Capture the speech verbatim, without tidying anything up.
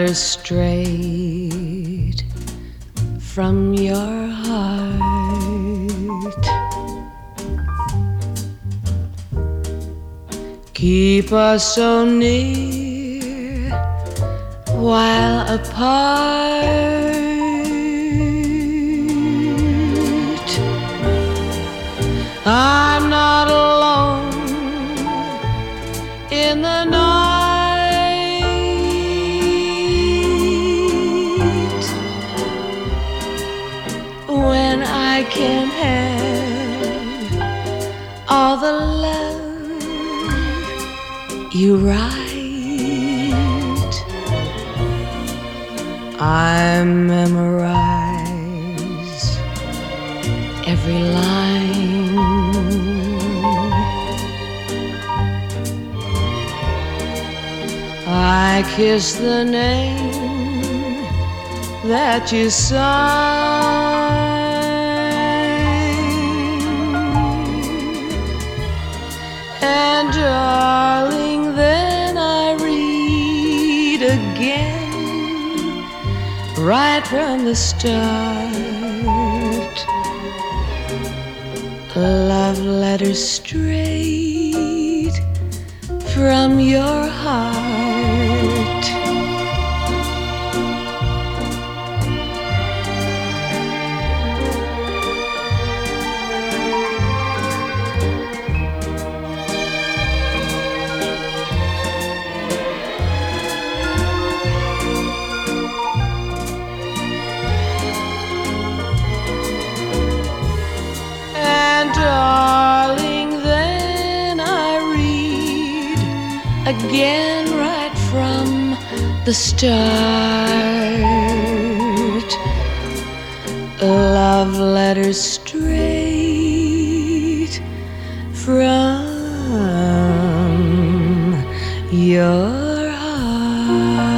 letters straight from your heart. Keep us so near while apart. I'm not alone in the night when I can have all the love you write. I memorize every line. I kiss the name that you sign, and darling, then I read again, right from the start, love letters straight from your heart. And darling, then I read again right from the start, love letters straight from your heart.